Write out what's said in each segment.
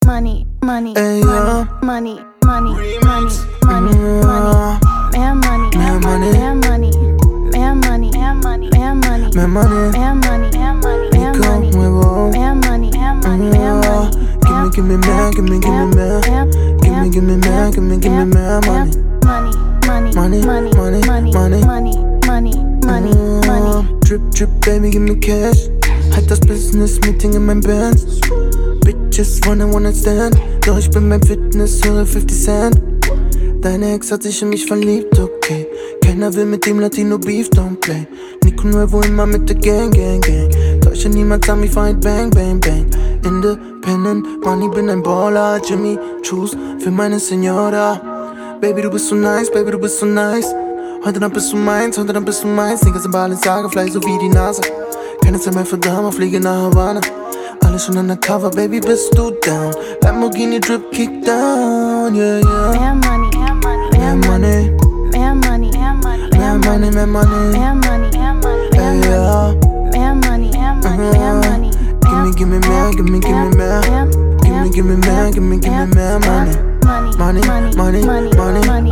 money, money, Ey, money, money, money, money, money, money, mehr money, mehr Money, mehr money, mehr money, mehr money, mehr money, mehr Money, mehr money, mehr money, mehr Nico, money, nuevo. mehr money, mehr money, mehr money, Give me more, give me more. Give me more, give me more money. money, Money, money, money, money, money. money, money, money, money. Drip, drip, baby, give me cash. Halt das Business-Meeting in mein Band. Bitches wanna stand. Doch ich bin beim Fitness, höre 50 Cent. Deine Ex hat sich in mich verliebt, okay. Keiner will mit dem Latino Beef, don't play. Nico Nuevo immer mit der Gang. Täusche niemals an mich, fight bang. Independent, Money, bin ein Baller. Jimmy Choos für meine Senora. Baby, du bist so nice, baby, du bist so nice. Heute Nacht bist du meins, Niggas in Balenciaga, Fleisch so wie die Nase. Keine Zeit mehr für Drama, fliege nach Havana. Alles schon undercover, baby, bist du down. Lamborghini Drip, kick down, yeah. Mehr money, mehr money, Mehr Money, mehr money, mehr money, mehr Money, mehr money, mehr money, mehr Money, yeah. mehr money, mehr money, mehr money. Give me more, give me more. Give me more money. Money, money, money.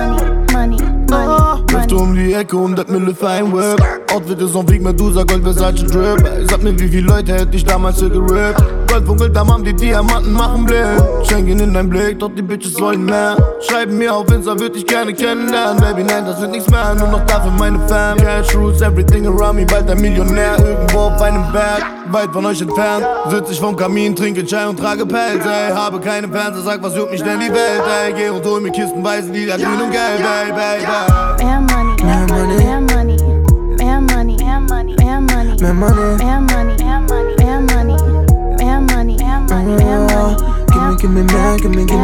Läuft um die Ecke und dat Mille Feinwork. Outfit ist on Fleek, Medusa, Gold, Versace Drip. Sag mir, wie viele Leute hätte ich damals hier gerappt. Gold funkelt am Arm, die Diamanten machen blind. Schenken in dein Blick, doch die Bitches wollen mehr. Schreiben mir auf Insta, würd ich gerne kennenlernen. Baby, nein, das wird nichts mehr, nur noch dafür meine Fam. Cash rules, everything around me, bald ein Millionär. Irgendwo auf einem Berg, weit von euch entfernt. Sitz ich vom Kamin, trinke Chai und trage Pelz, ey. Habe keine Fernseher, sag, was juckt mich denn die Welt, ey. Geh und hol mir Kisten, weißen Lieder, Grün und Gelb, ey, baby. Mehr money, mehr money, mehr money, mehr money, mehr money, mehr money, Mehr Money, mehr money, mehr money, mehr money, mehr money, mehr money, mehr money. give me more. Give me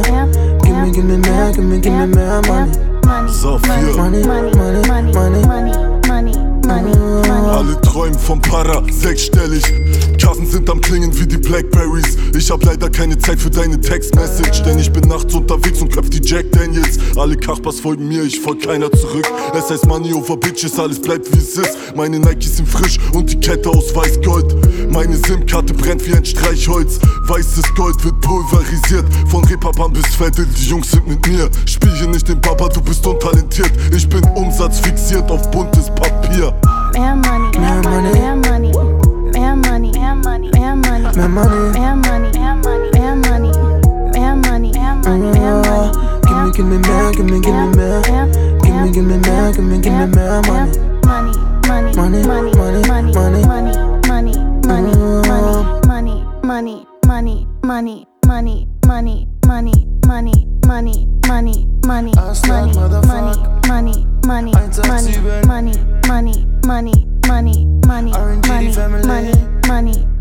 more money. So viel. Money, money, money, money, money, money, money. Alle träumen vom Para, sechsstellig. Kassen sind am Klingen wie die Blackberries. Ich hab leider keine Zeit für deine Textmessage, denn ich bin nachts unterwegs und köpf die Jack Daniels. Alle Kachbars folgen mir, ich folg keiner zurück. Es heißt Money over Bitches, alles bleibt wie es ist. Meine Nikes sind frisch und die Kette aus Weißgold. Meine SIM-Karte brennt wie ein Streichholz. Weißes Gold wird pulverisiert. Von Reeperbahn bis Vettel, die Jungs sind mit mir. Spiel hier nicht den Baba, du bist untalentiert. Ich bin umsatzfixiert auf buntes Papier. Mehr money, mehr money, mehr money, mehr money, mehr money, mehr money, Mehr Money, mehr money, mehr money, mehr money, mehr money, mehr money, mehr money. give me more. Give me more. Give me more money. Money, money, money, money, money, money, money, money, money, money, money, money, money, money, money, money, money, money, money, Aslan, motherfuck. money, money, money, money, 187. money, money, money, money, money, R&D money, family. money, money.